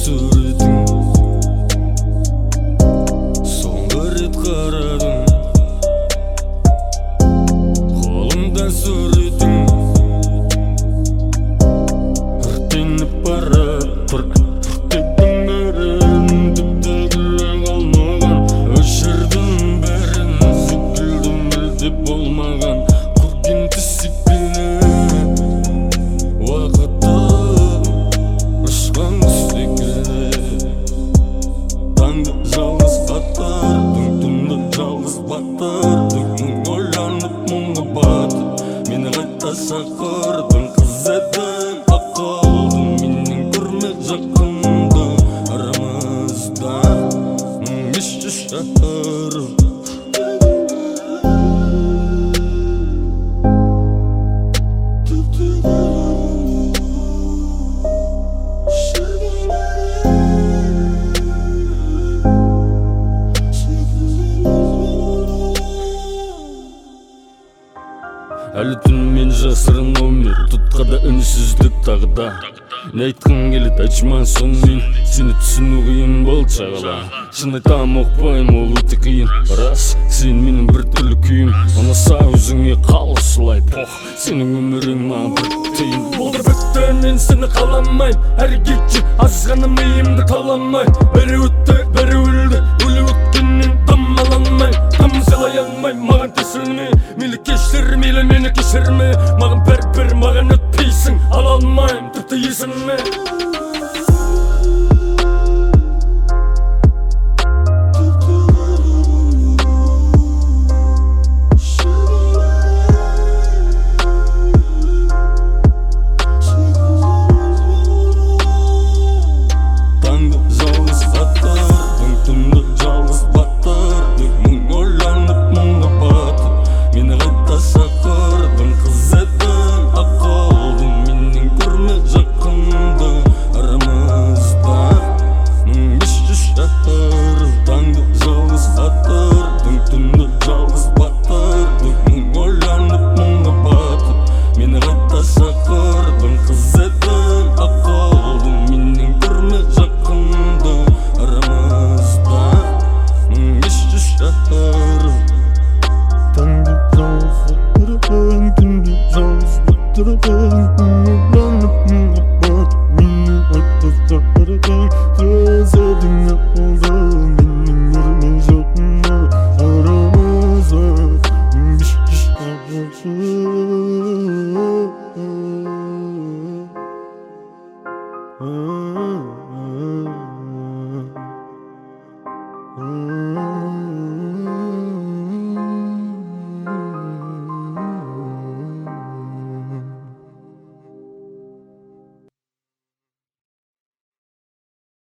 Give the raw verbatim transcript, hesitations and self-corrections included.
suretin soңғы рет қарадым қолымда суретің өртеніп барады құртеттің бәрін тіпті күле қалмаған өшірдім бәрін секілдім мүлде болмаған көрген түсіппені уақытты ұшқан құс секілді таңды жалғыз аттардың түнді жалғыз баттардың мың ойланып мұңға батып мені қайта шақырдың қыз едің ақылдың менен көрме жақынды арамызда мың бес жүз шақырым Әлі түнімен жасырын өмір тұтқада үнсіздік тағда не айтқың келеді айтшыман сонымен сені түсіну қиын болды шағала шын айтам ұқпаймын ол өте қиын рас сен менің бір түрлі күйім ұнаса өзіңе қал осылай пох сенің өмірің маған бір тиын болды бітті мен сені қаламаймын әрекетші азғана миымды таламай бірі өтті бірі өлді өлі өткеннен тамаланбаймын там сыйлай алмаймын маған тесілме мейлі кешір мейлі мені кешірме маған бәрібір маған өтпейсің ала алмаймын тіпті есіме таңды жалғыз аттардың түнді жалғыз баттардың мың ойланып мұңға батып мені қайта шақырдың қыз едің ақылдың менен көрме жақынды арамызда мың бес жүз шақырым таңды жалғыз аттардың түнді жалғыз баттардың мың ойланып мұңға батып мені қайта шақырдың қыз едің ақылдың менен көрме жақынды арамызда мың бес жүз шақырым таңды жалғыз аттардың түнді жалғыз баттардың ойланып мұңға батып мені қайта шақырдың қыз едің ақылдың менен көрме жақынды арамызда мың бес жүз шақырым